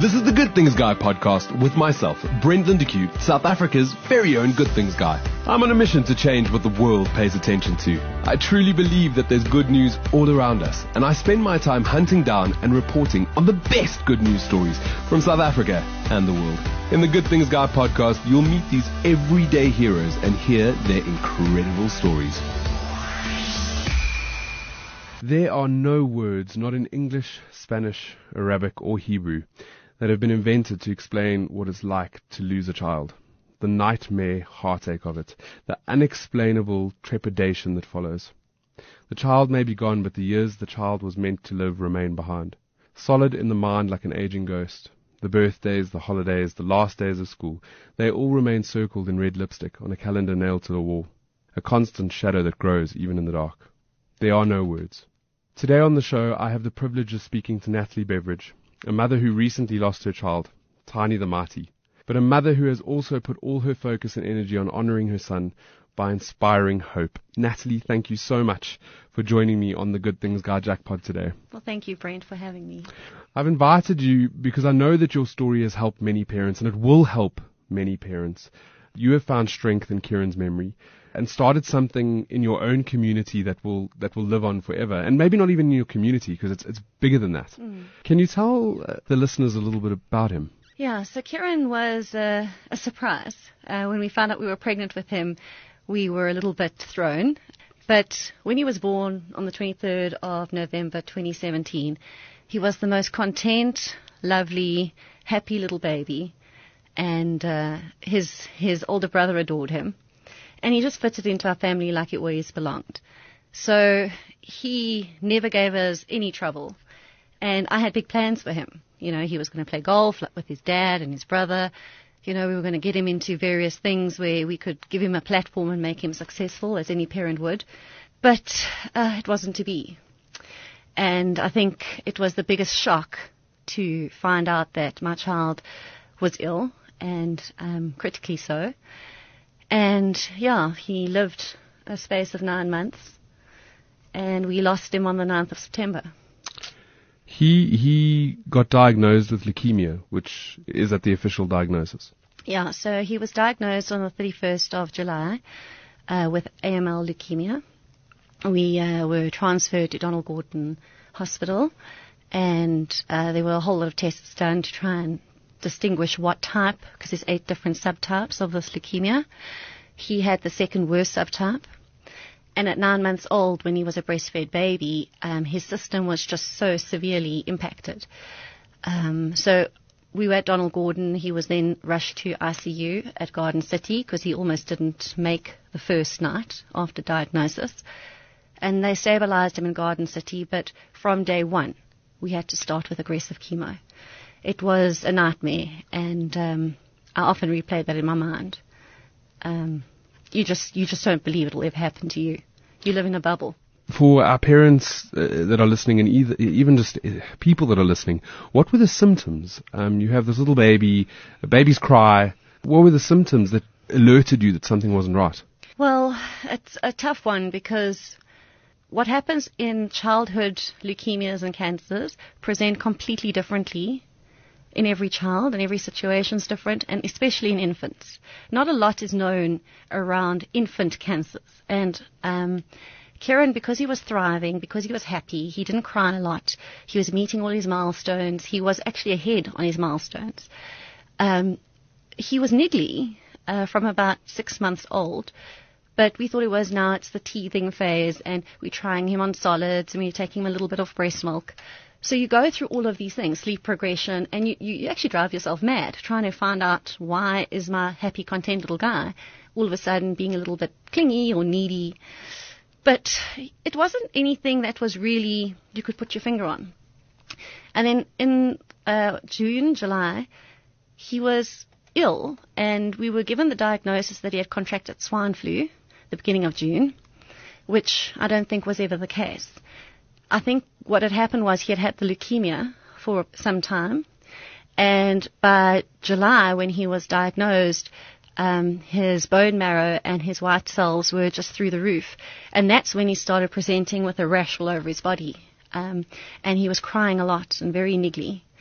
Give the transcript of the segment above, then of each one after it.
This is the Good Things Guy podcast with myself, Brendan de Cue, South Africa's very own Good Things Guy. I'm on a mission to change what the world pays attention to. I truly believe that there's good news all around us, and I spend my time hunting down and reporting on the best good news stories from South Africa and the world. In the Good Things Guy podcast, you'll meet these everyday heroes and hear their incredible stories. There are no words, not in English, Spanish, Arabic, or Hebrew, that have been invented to explain what it's like to lose a child. The nightmare heartache of it, the unexplainable trepidation that follows. The child may be gone, but the years the child was meant to live remain behind. Solid in the mind like an aging ghost. The birthdays, the holidays, the last days of school, they all remain circled in red lipstick on a calendar nailed to the wall. A constant shadow that grows even in the dark. There are no words. Today on the show, I have the privilege of speaking to Natalie Beveridge, a mother who recently lost her child, Tiny the Mighty, but a mother who has also put all her focus and energy on honoring her son by inspiring hope. Natalie, thank you so much for joining me on the Good Things Guy Jackpot today. Well, thank you, Brent, for having me. I've invited you because I know that your story has helped many parents, and it will help many parents. You have found strength in Kieran's memory and started something in your own community that will live on forever, and maybe not even in your community because it's bigger than that. Can you tell the listeners a little bit about him? Yeah, so Kieran was a surprise. When we found out we were pregnant with him, we were a little bit thrown. But when he was born on the 23rd of November 2017, he was the most content, lovely, happy little baby, and his older brother adored him. And he just fitted into our family like he always belonged. So he never gave us any trouble. And I had big plans for him. You know, he was going to play golf with his dad and his brother. You know, we were going to get him into various things where we could give him a platform and make him successful, as any parent would. But it wasn't to be. And I think it was the biggest shock to find out that my child was ill, and critically so. And, yeah, he lived a space of 9 months, and we lost him on the 9th of September. He got diagnosed with leukemia, which is at the official diagnosis. Yeah, so he was diagnosed on the 31st of July with AML leukemia. We were transferred to Donald Gordon Hospital, and there were a whole lot of tests done to try and distinguish what type, because there's 8 different subtypes of this leukemia. He had the second worst subtype, and at 9 months old, when he was a breastfed baby, his system was just so severely impacted. So we were at Donald Gordon. He was then rushed to ICU at Garden City because he almost didn't make the first night after diagnosis, and they stabilized him in Garden City, but from day one, we had to start with aggressive chemo. It was a nightmare, and I often replay that in my mind. You just don't believe it'll ever happen to you. You live in a bubble. For our parents that are listening, and even just people that are listening, what were the symptoms? You have this little baby, a baby's cry. What were the symptoms that alerted you that something wasn't right? Well, it's a tough one because what happens in childhood leukemias and cancers present completely differently in every child, and every situation is different, and especially in infants. Not a lot is known around infant cancers. And Kieran, because he was thriving, because he was happy, he didn't cry a lot, he was meeting all his milestones, he was actually ahead on his milestones. He was niggly from about 6 months old, but we thought it's the teething phase, and we're trying him on solids, and we're taking him a little bit of breast milk. So you go through all of these things, sleep progression, and you actually drive yourself mad trying to find out, why is my happy, content little guy all of a sudden being a little bit clingy or needy? But it wasn't anything that was really you could put your finger on. And then in July, he was ill, and we were given the diagnosis that he had contracted swine flu the beginning of June, which I don't think was ever the case. I think what had happened was he had had the leukemia for some time, and by July, when he was diagnosed, his bone marrow and his white cells were just through the roof, and that's when he started presenting with a rash all over his body, and he was crying a lot and very niggly.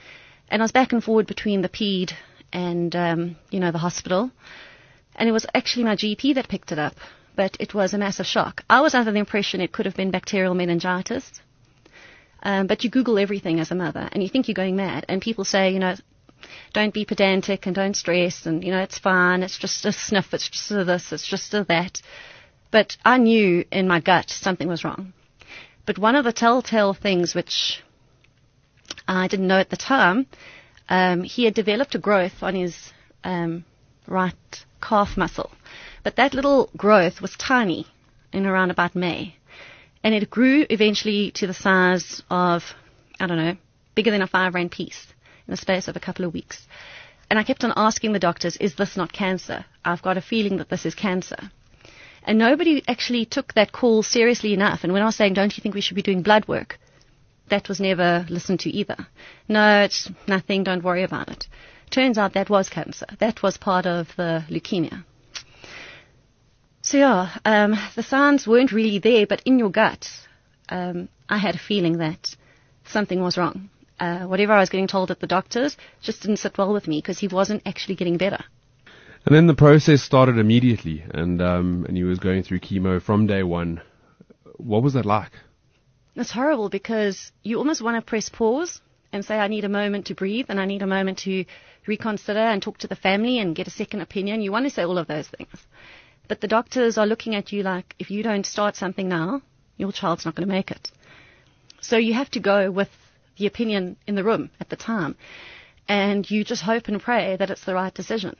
And I was back and forward between the ped and, the hospital. And it was actually my GP that picked it up, but it was a massive shock. I was under the impression it could have been bacterial meningitis. But you Google everything as a mother, and you think you're going mad. And people say, don't be pedantic and don't stress, and, it's fine, it's just a sniff, it's just a this, it's just a that. But I knew in my gut something was wrong. But one of the telltale things which I didn't know at the time, he had developed a growth on his right calf muscle. But that little growth was tiny in around about May. And it grew eventually to the size of, bigger than a 5 rand piece in the space of a couple of weeks. And I kept on asking the doctors, is this not cancer? I've got a feeling that this is cancer. And nobody actually took that call seriously enough. And when I was saying, don't you think we should be doing blood work? That was never listened to either. No, it's nothing, don't worry about it. Turns out that was cancer. That was part of the leukemia. So the signs weren't really there, but in your gut, I had a feeling that something was wrong. Whatever I was getting told at the doctors just didn't sit well with me because he wasn't actually getting better. And then the process started immediately, and he was going through chemo from day one. What was that like? It's horrible because you almost want to press pause and say, I need a moment to breathe and I need a moment to reconsider and talk to the family and get a second opinion. You want to say all of those things. But the doctors are looking at you like, if you don't start something now, your child's not going to make it. So you have to go with the opinion in the room at the time. And you just hope and pray that it's the right decision.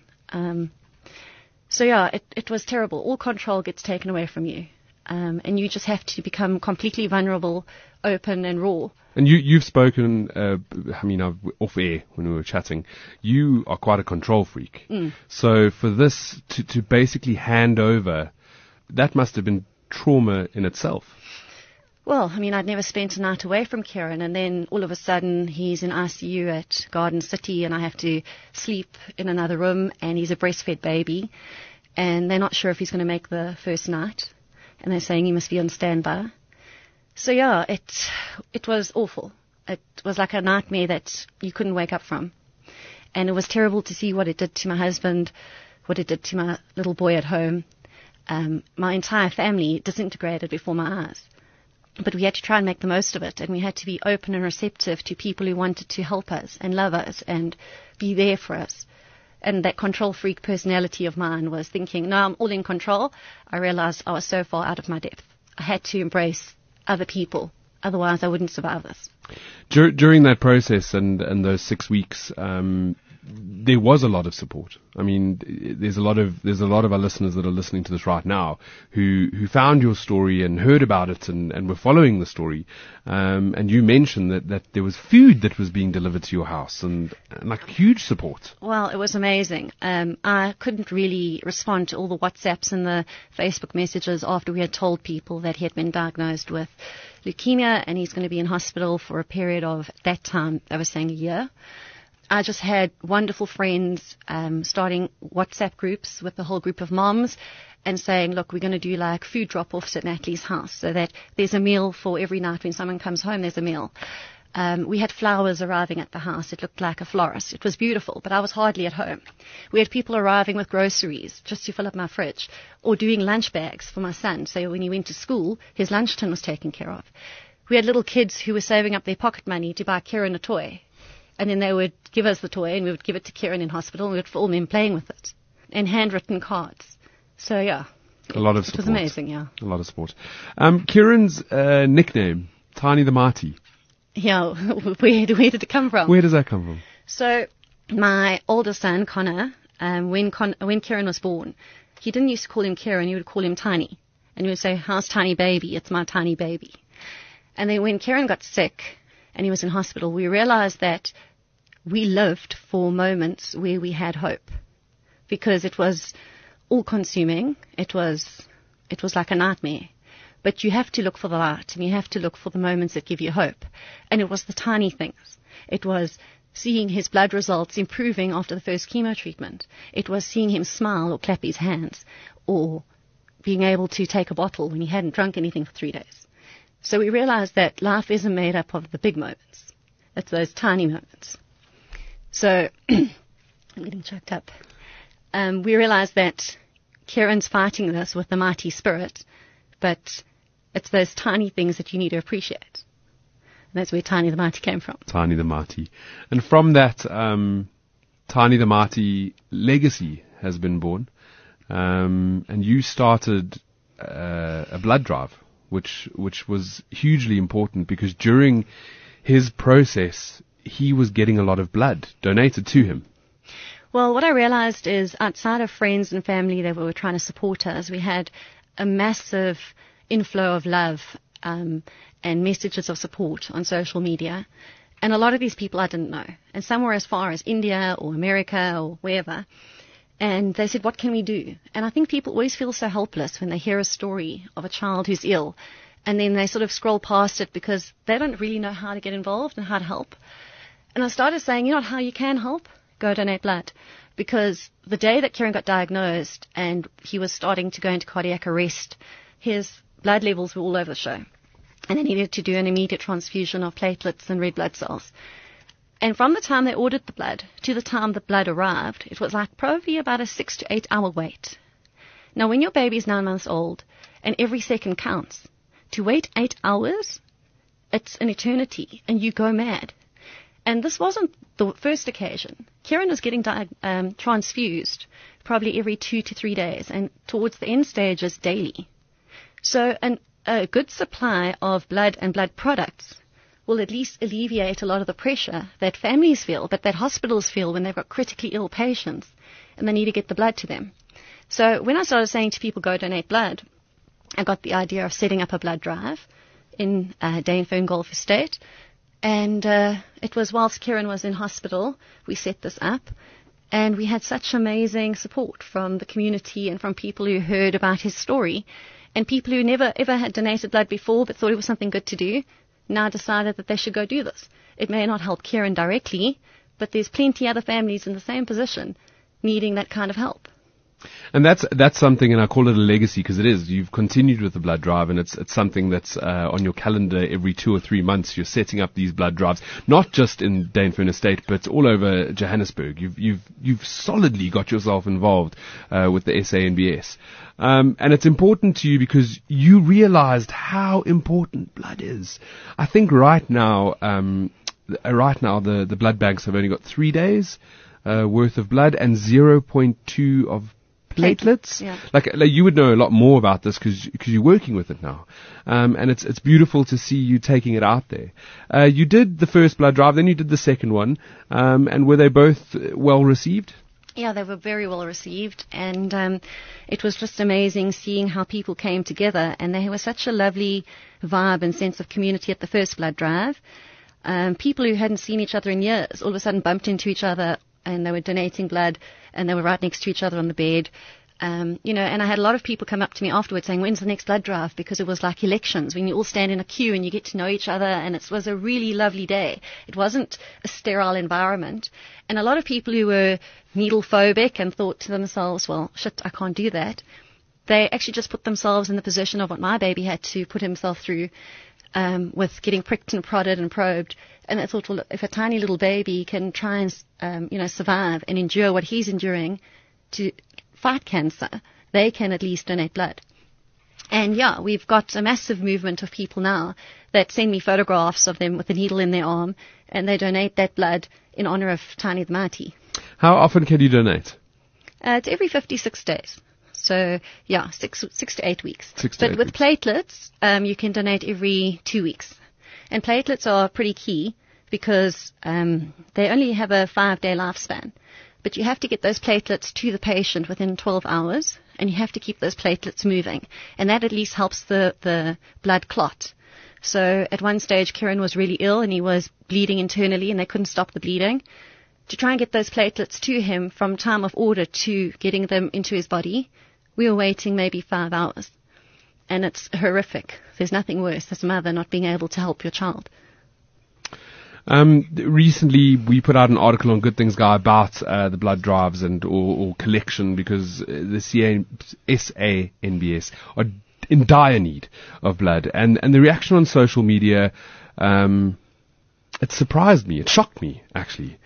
It was terrible. All control gets taken away from you. And you just have to become completely vulnerable, open and raw. And you've spoken, off air when we were chatting, you are quite a control freak. So for this to basically hand over, that must have been trauma in itself. Well, I'd never spent a night away from Kieran, and then all of a sudden he's in ICU at Garden City and I have to sleep in another room, and he's a breastfed baby and they're not sure if he's going to make the first night, and they're saying he must be on standby. So it was awful. It was like a nightmare that you couldn't wake up from. And it was terrible to see what it did to my husband, what it did to my little boy at home. My entire family disintegrated before my eyes. But we had to try and make the most of it, and we had to be open and receptive to people who wanted to help us and love us and be there for us. And that control freak personality of mine was thinking, no, I'm all in control. I realized I was so far out of my depth. I had to embrace other people. Otherwise, I wouldn't survive this. During that process and those 6 weeks, there was a lot of support. There's a lot of our listeners that are listening to this right now who found your story and heard about it and were following the story. And you mentioned that there was food that was being delivered to your house and like huge support. Well, it was amazing. I couldn't really respond to all the WhatsApps and the Facebook messages after we had told people that he had been diagnosed with leukemia and he's going to be in hospital for a period of, at that time, they were saying a year. I just had wonderful friends starting WhatsApp groups with the whole group of moms and saying, look, we're going to do like food drop-offs at Natalie's house so that there's a meal for every night when someone comes home, there's a meal. We had flowers arriving at the house. It looked like a florist. It was beautiful, but I was hardly at home. We had people arriving with groceries just to fill up my fridge or doing lunch bags for my son. So when he went to school, his lunch tin was taken care of. We had little kids who were saving up their pocket money to buy Kieran a toy. And then they would give us the toy and we would give it to Kieran in hospital and we would film him playing with it. And handwritten cards. So, yeah. A lot of support. It was amazing, yeah. A lot of support. Kieran's nickname, Tiny the Mighty. Yeah, where did it come from? Where does that come from? So, my older son, Connor, when Kieran was born, he didn't used to call him Kieran, he would call him Tiny. And he would say, how's Tiny Baby? It's my tiny baby. And then when Kieran got sick and he was in hospital, we realized that we lived for moments where we had hope because it was all-consuming. It was like a nightmare. But you have to look for the light and you have to look for the moments that give you hope. And it was the tiny things. It was seeing his blood results improving after the first chemo treatment. It was seeing him smile or clap his hands or being able to take a bottle when he hadn't drunk anything for 3 days. So we realized that life isn't made up of the big moments. It's those tiny moments. So, I'm getting choked up. We realized that Kieran's fighting this with the mighty spirit, but it's those tiny things that you need to appreciate. And that's where Tiny the Mighty came from. Tiny the Mighty. And from that, Tiny the Mighty legacy has been born. And you started a blood drive, which was hugely important because during his process, he was getting a lot of blood donated to him. Well, what I realized is outside of friends and family that were trying to support us, we had a massive inflow of love and messages of support on social media. And a lot of these people I didn't know. And some were as far as India or America or wherever. And they said, what can we do? And I think people always feel so helpless when they hear a story of a child who's ill. And then they sort of scroll past it because they don't really know how to get involved and how to help. And I started saying, you know how you can help? Go donate blood. Because the day that Kieran got diagnosed and he was starting to go into cardiac arrest, his blood levels were all over the show. And they needed to do an immediate transfusion of platelets and red blood cells. And from the time they ordered the blood to the time the blood arrived, it was like probably about a 6 to 8 hour wait. Now, when your baby is 9 months old and every second counts, to wait 8 hours, it's an eternity and you go mad. And this wasn't the first occasion. Kieran was getting transfused probably every 2 to 3 days and towards the end stages daily. So a good supply of blood and blood products will at least alleviate a lot of the pressure that families feel, but that hospitals feel when they've got critically ill patients and they need to get the blood to them. So when I started saying to people, go donate blood, I got the idea of setting up a blood drive in Dane Ferngulf Estate. And it was whilst Kieran was in hospital, we set this up. And we had such amazing support from the community and from people who heard about his story. And people who never ever had donated blood before but thought it was something good to do, now decided that they should go do this. It may not help Kieran directly, but there's plenty other families in the same position needing that kind of help. And that's something, and I call it a legacy because it is. You've continued with the blood drive, and it's something that's on your calendar every 2 or 3 months. You're setting up these blood drives, not just in Dainfern Estate, but all over Johannesburg. You've solidly got yourself involved with the SANBS, and it's important to you because you realized how important blood is. I think right now the blood banks have only got 3 days worth of blood and 0.2 of platelets. Yeah. Like you would know a lot more about this because you're working with it now, and it's beautiful to see you taking it out there. You did the first blood drive, then you did the second one, and were they both well received? Yeah, they were very well received, and it was just amazing seeing how people came together, and there was such a lovely vibe and sense of community at the first blood drive. People who hadn't seen each other in years all of a sudden bumped into each other, and they were donating blood, and they were right next to each other on the bed. And I had a lot of people come up to me afterwards saying, when's the next blood drive? Because it was like elections, when you all stand in a queue and you get to know each other, and it was a really lovely day. It wasn't a sterile environment. And a lot of people who were needle phobic and thought to themselves, well, shit, I can't do that. They actually just put themselves in the position of what my baby had to put himself through, with getting pricked and prodded and probed. And I thought, well, if a tiny little baby can try and, survive and endure what he's enduring to fight cancer, they can at least donate blood. And yeah, we've got a massive movement of people now that send me photographs of them with a needle in their arm, and they donate that blood in honor of Tiny the Mighty. How often can you donate? It's every 56 days. So, yeah, 6 to 8 weeks. But with platelets, you can donate every 2 weeks. And platelets are pretty key because they only have a 5-day lifespan. But you have to get those platelets to the patient within 12 hours, and you have to keep those platelets moving. And that at least helps the blood clot. So at one stage, Kieran was really ill, and he was bleeding internally, and they couldn't stop the bleeding. To try and get those platelets to him from time of order to getting them into his body, we were waiting maybe 5 hours. And it's horrific. There's nothing worse as a mother not being able to help your child. Recently, we put out an article on Good Things Guy about the blood drives and or collection because the SANBS are in dire need of blood. And the reaction on social media, it surprised me. It shocked me, actually.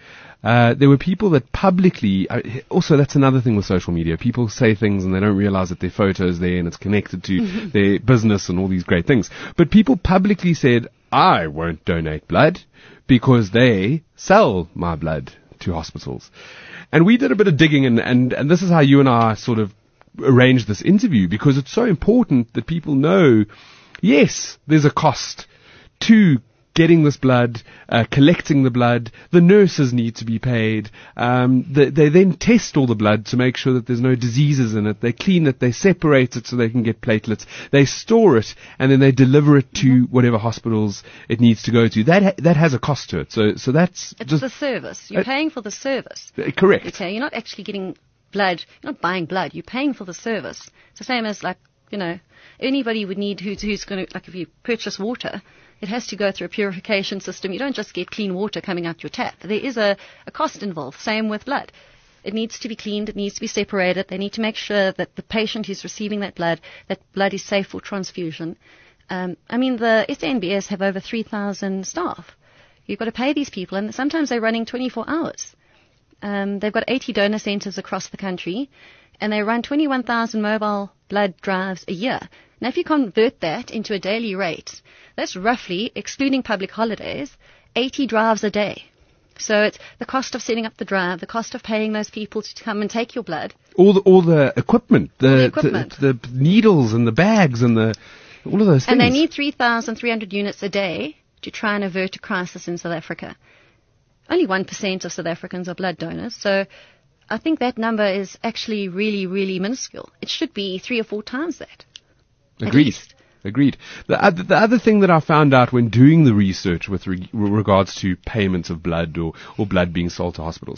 there were people that publicly, also that's another thing with social media, people say things and they don't realize that their photo's there and it's connected to their business and all these great things. But people publicly said, I won't donate blood because they sell my blood to hospitals. And we did a bit of digging, and this is how you and I sort of arranged this interview, because it's so important that people know, yes, there's a cost to getting this blood, collecting the blood. The nurses need to be paid. They then test all the blood to make sure that there's no diseases in it. They clean it, they separate it so they can get platelets. They store it, and then they deliver it to whatever hospitals it needs to go to. That has a cost to it. So that's It's just the service. You're paying for the service. correct. Okay, you're not actually getting blood. You're not buying blood. You're paying for the service. It's the same as, like, anybody would need who's going to, like, if you purchase water, it has to go through a purification system. You don't just get clean water coming out your tap. There is a cost involved. Same with blood. It needs to be cleaned. It needs to be separated. They need to make sure that the patient who's receiving that blood is safe for transfusion. The SANBS have over 3,000 staff. You've got to pay these people, and sometimes they're running 24 hours. They've got 80 donor centers across the country, and they run 21,000 mobile blood drives a year. Now, if you convert that into a daily rate, that's roughly, excluding public holidays, 80 drives a day. So it's the cost of setting up the drive, the cost of paying those people to come and take your blood. All the equipment, the needles and the bags and all of those things. And they need 3,300 units a day to try and avert a crisis in South Africa. Only 1% of South Africans are blood donors, so I think that number is actually really, really minuscule. It should be 3 or 4 times that. Agreed. The other thing that I found out when doing the research with regards to payments of blood or blood being sold to hospitals,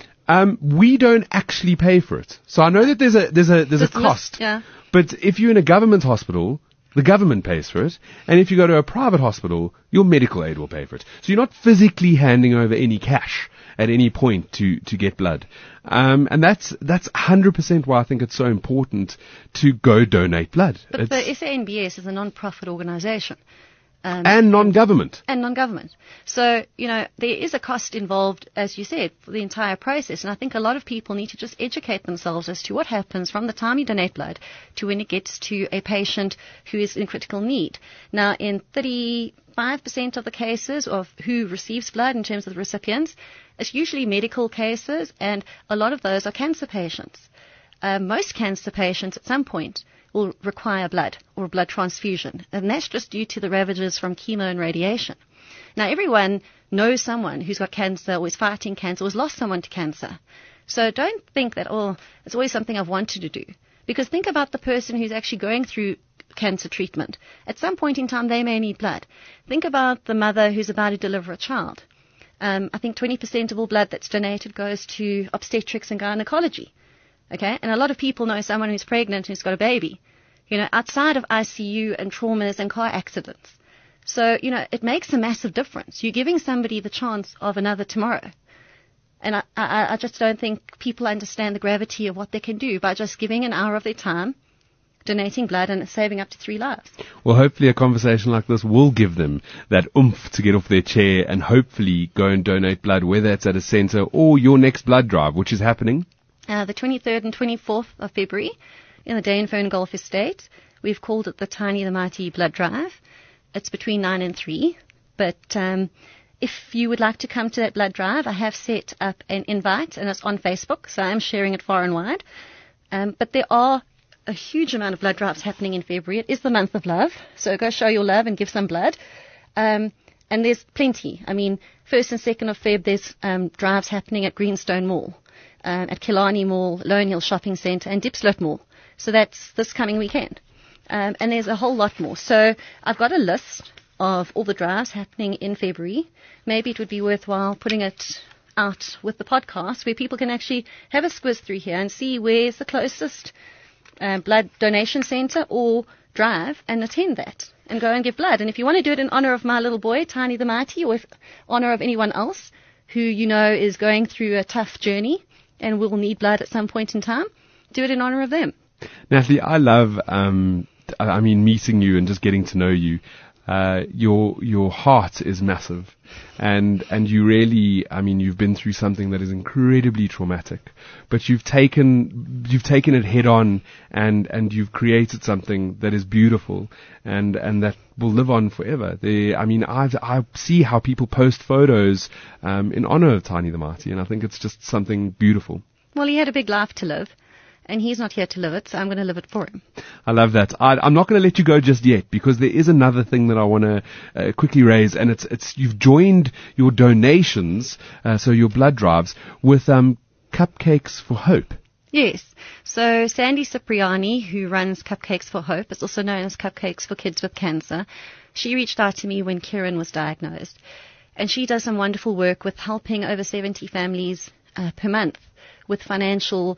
we don't actually pay for it. So I know that there's a cost. Yeah. But if you're in a government hospital, the government pays for it, and if you go to a private hospital, your medical aid will pay for it. So you're not physically handing over any cash at any point to get blood. And that's 100% why I think it's so important to go donate blood. But the SANBS is a non-profit organization. And non-government. And non-government. So, there is a cost involved, as you said, for the entire process. And I think a lot of people need to just educate themselves as to what happens from the time you donate blood to when it gets to a patient who is in critical need. Now, in 35% of the cases of who receives blood in terms of the recipients, it's usually medical cases, and a lot of those are cancer patients. Most cancer patients at some point will require blood or blood transfusion, and that's just due to the ravages from chemo and radiation. Now, everyone knows someone who's got cancer or is fighting cancer or has lost someone to cancer. So don't think that, it's always something I've wanted to do. Because think about the person who's actually going through cancer treatment. At some point in time, they may need blood. Think about the mother who's about to deliver a child. I think 20% of all blood that's donated goes to obstetrics and gynecology. Okay, and a lot of people know someone who's pregnant who's got a baby, outside of ICU and traumas and car accidents. So, it makes a massive difference. You're giving somebody the chance of another tomorrow. And I just don't think people understand the gravity of what they can do by just giving an hour of their time, donating blood, and saving up to 3 lives. Well, hopefully a conversation like this will give them that oomph to get off their chair and hopefully go and donate blood, whether it's at a center or your next blood drive, which is happening the 23rd and 24th of February in the Dainfern Golf Estate. We've called it the Tiny the Mighty Blood Drive. It's between 9 and 3. But if you would like to come to that blood drive, I have set up an invite, and it's on Facebook, so I'm sharing it far and wide. But there are a huge amount of blood drives happening in February. It is the month of love, so go show your love and give some blood. And there's plenty. 1st and 2nd of Feb, there's drives happening at Greenstone Mall, at Killarney Mall, Lone Hill Shopping Centre, and Diepsloot Mall. So that's this coming weekend. And there's a whole lot more. So I've got a list of all the drives happening in February. Maybe it would be worthwhile putting it out with the podcast where people can actually have a squiz through here and see where's the closest blood donation centre or drive and attend that and go and give blood. And if you want to do it in honour of my little boy, Tiny the Mighty, or in honour of anyone else who is going through a tough journey and will need blood at some point in time, do it in honour of them. Natalie, I love, meeting you and just getting to know you. your heart is massive. And you really, I mean, you've been through something that is incredibly traumatic, but you've taken it head on, and you've created something that is beautiful, and that will live on forever. I see how people post photos in honor of Tiny the Mighty, and I think it's just something beautiful. Well, he had a big life to live, and he's not here to live it, so I'm going to live it for him. I love that. I'm not going to let you go just yet, because there is another thing that I want to quickly raise, and it's you've joined your donations, so your blood drives, with Cupcakes for Hope. Yes. So Sandy Cipriani, who runs Cupcakes for Hope, it's also known as Cupcakes for Kids with Cancer, she reached out to me when Kieran was diagnosed, and she does some wonderful work with helping over 70 families per month with financial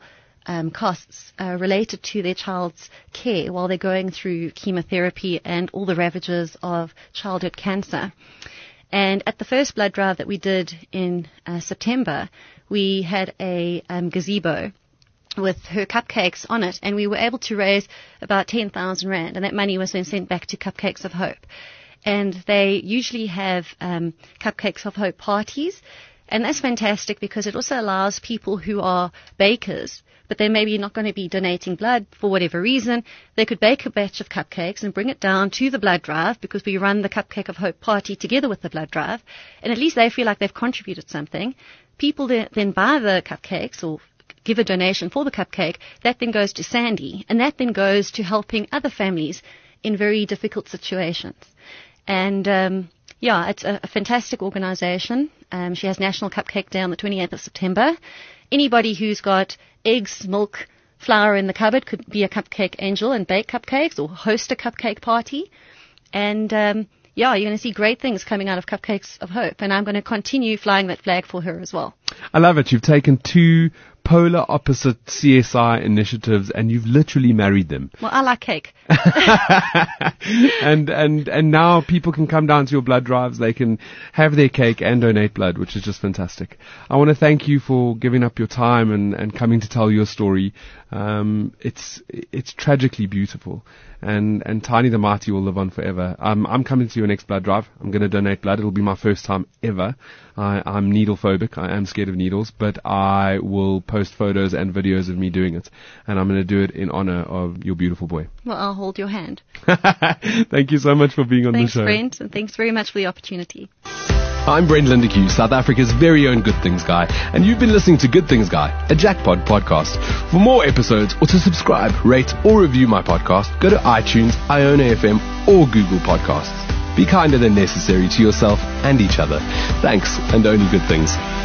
costs related to their child's care while they're going through chemotherapy and all the ravages of childhood cancer. And at the first blood drive that we did in September, we had a gazebo with her cupcakes on it, and we were able to raise about 10,000 Rand, and that money was then sent back to Cupcakes of Hope. And they usually have Cupcakes of Hope parties, and that's fantastic because it also allows people who are bakers, but they're maybe not going to be donating blood for whatever reason. They could bake a batch of cupcakes and bring it down to the blood drive, because we run the Cupcake of Hope party together with the blood drive, and at least they feel like they've contributed something. People then buy the cupcakes or give a donation for the cupcake. That then goes to Sandy, and that then goes to helping other families in very difficult situations. And it's a fantastic organization. She has National Cupcake Day on the 28th of September. Anybody who's got eggs, milk, flour in the cupboard could be a cupcake angel and bake cupcakes or host a cupcake party. And you're going to see great things coming out of Cupcakes of Hope. And I'm going to continue flying that flag for her as well. I love it. You've taken two polar opposite CSI initiatives and you've literally married them. Well, I like cake. and now people can come down to your blood drives. They can have their cake and donate blood, which is just fantastic. I want to thank you for giving up your time and coming to tell your story. It's tragically beautiful, and Tiny the Mighty will live on forever. I'm coming to your next blood drive. I'm going to donate blood. It'll be my first time ever. I'm needle phobic. I am scared of needles, but I will post photos and videos of me doing it, and I'm going to do it in honor of your beautiful boy. Well, I'll hold your hand. Thank you so much for being on the show. Thanks, Brent, and thanks very much for the opportunity. I'm Brent Lindeque, South Africa's very own Good Things Guy, and you've been listening to Good Things Guy, a Jackpot podcast. For more episodes or to subscribe, rate, or review my podcast, go to iTunes, Iona FM, or Google Podcasts. Be kinder than necessary to yourself and each other. Thanks, and only good things.